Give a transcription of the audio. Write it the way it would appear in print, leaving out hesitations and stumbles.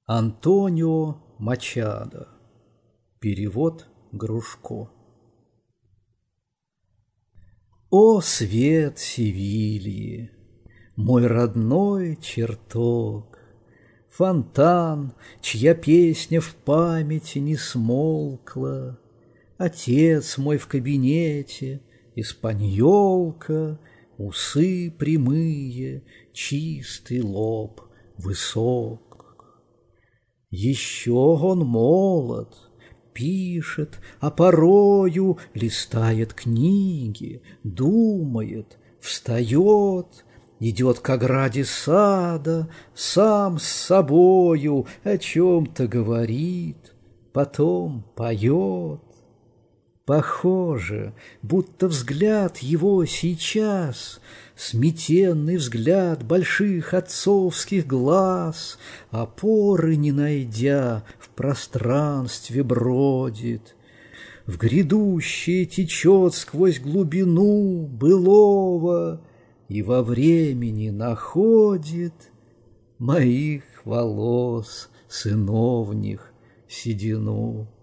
Антонио Мачадо. Перевод Грушко. О, свет Севильи, мой родной чертог, фонтан, чья песня в памяти не смолкла, отец мой в кабинете, испаньолка, усы прямые, чистый лоб высок. Еще он молод, пишет, а порою листает книги, думает, встает, идет к ограде сада, сам с собою о чем-то говорит, потом поет. Похоже, будто взгляд его сейчас, сметенный взгляд больших отцовских глаз, опоры не найдя, в пространстве бродит, в грядущее течет сквозь глубину былого и во времени находит моих волос сыновних седину.